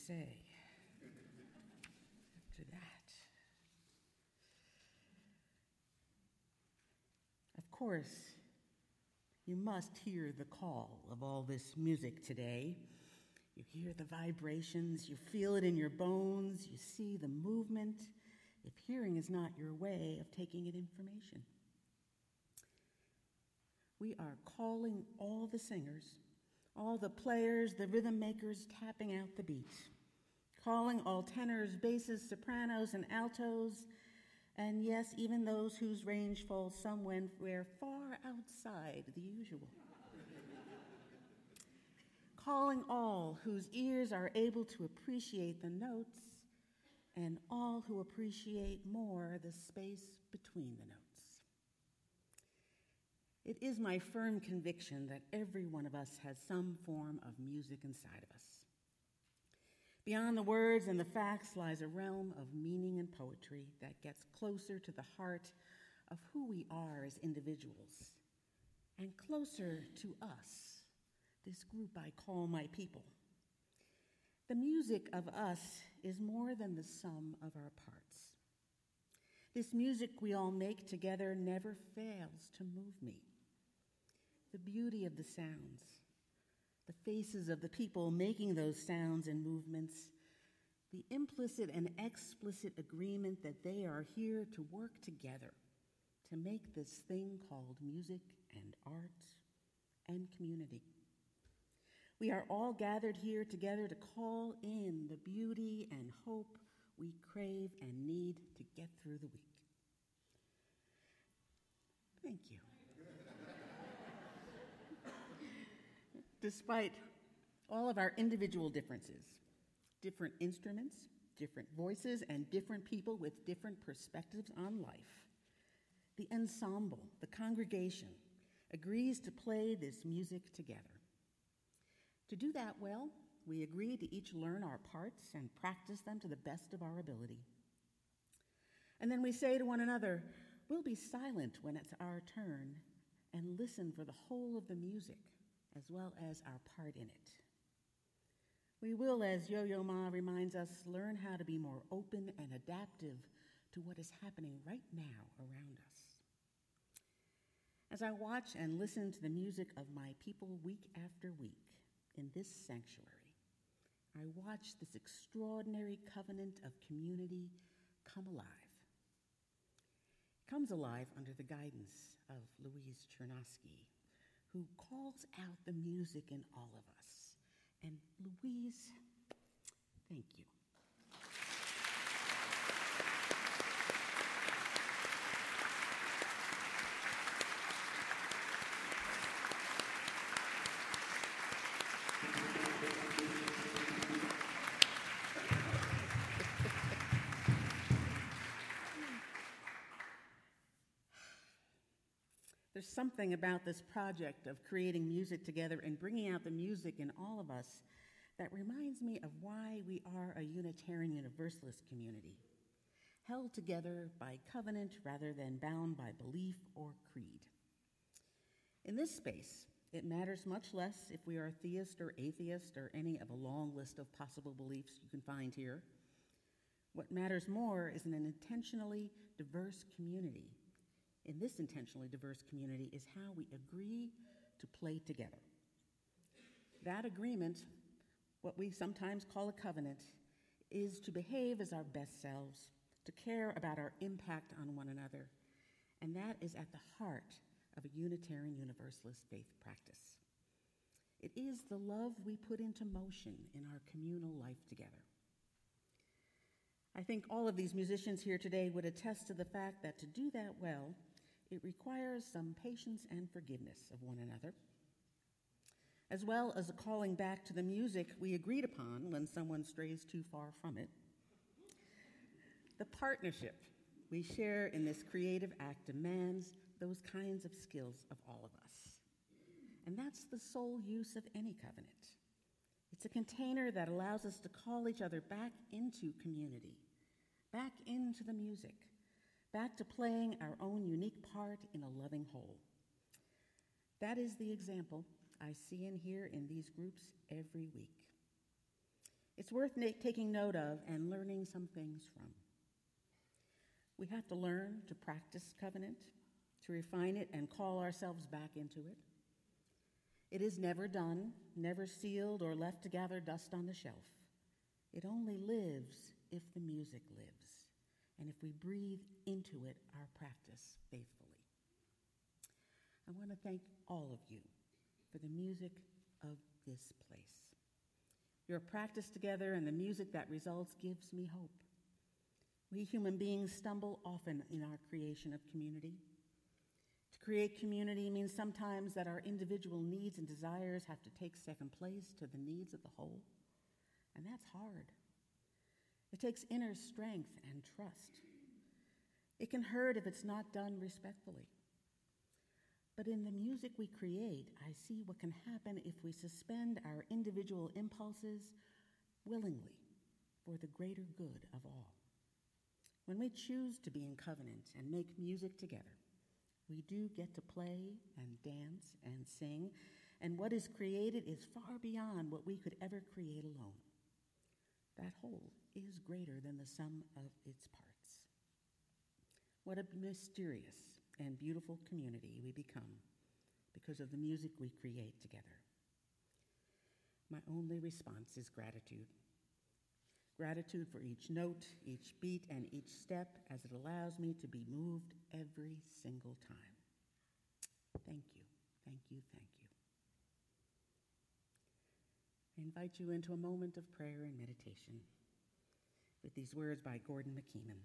say after that? Of course, you must hear the call of all this music today. You hear the vibrations, you feel it in your bones, you see the movement, if hearing is not your way of taking in information. We are calling all the singers, all the players, the rhythm makers tapping out the beat, calling all tenors, basses, sopranos, and altos, and yes, even those whose range falls somewhere far outside the usual. Calling all whose ears are able to appreciate the notes, and all who appreciate more the space between the notes. It is my firm conviction that every one of us has some form of music inside of us. Beyond the words and the facts lies a realm of meaning and poetry that gets closer to the heart of who we are as individuals, and closer to us, this group I call my people. The music of us is more than the sum of our parts. This music we all make together never fails to move me. The beauty of the sounds, the faces of the people making those sounds and movements, the implicit and explicit agreement that they are here to work together to make this thing called music and art and community. We are all gathered here together to call in the beauty and hope we crave and need to get through the week. Thank you. Despite all of our individual differences, different instruments, different voices, and different people with different perspectives on life, the ensemble, the congregation, agrees to play this music together. To do that well, we agree to each learn our parts and practice them to the best of our ability. And then we say to one another, we'll be silent when it's our turn and listen for the whole of the music as well as our part in it. We will, as Yo-Yo Ma reminds us, learn how to be more open and adaptive to what is happening right now around us. As I watch and listen to the music of my people week after week in this sanctuary, I watch this extraordinary covenant of community come alive. It comes alive under the guidance of Louise Chernosky, who calls out the music in all of us. And Louise, thank you. There's something about this project of creating music together and bringing out the music in all of us that reminds me of why we are a Unitarian Universalist community, held together by covenant rather than bound by belief or creed. In this space, it matters much less if we are theist or atheist or any of a long list of possible beliefs you can find here. What matters more is an intentionally diverse community. In this intentionally diverse community is how we agree to play together. That agreement, what we sometimes call a covenant, is to behave as our best selves, to care about our impact on one another, and that is at the heart of a Unitarian Universalist faith practice. It is the love we put into motion in our communal life together. I think all of these musicians here today would attest to the fact that to do that well, it requires some patience and forgiveness of one another, as well as a calling back to the music we agreed upon when someone strays too far from it. The partnership we share in this creative act demands those kinds of skills of all of us. And that's the sole use of any covenant. It's a container that allows us to call each other back into community, back into the music, back to playing our own unique part in a loving whole. That is the example I see and hear in these groups every week. It's worth taking note of and learning some things from. We have to learn to practice covenant, to refine it and call ourselves back into it. It is never done, never sealed or left to gather dust on the shelf. It only lives if the music lives, and if we breathe into it our practice faithfully. I want to thank all of you for the music of this place. Your practice together and the music that results gives me hope. We human beings stumble often in our creation of community. To create community means sometimes that our individual needs and desires have to take second place to the needs of the whole, and that's hard. It takes inner strength and trust. It can hurt if it's not done respectfully. But in the music we create, I see what can happen if we suspend our individual impulses willingly for the greater good of all. When we choose to be in covenant and make music together, we do get to play and dance and sing, and what is created is far beyond what we could ever create alone. That whole is greater than the sum of its parts. What a mysterious and beautiful community we become because of the music we create together. My only response is gratitude. Gratitude for each note, each beat, and each step as it allows me to be moved every single time. Thank you, thank you, thank you. I invite you into a moment of prayer and meditation with these words by Gordon McKeenan.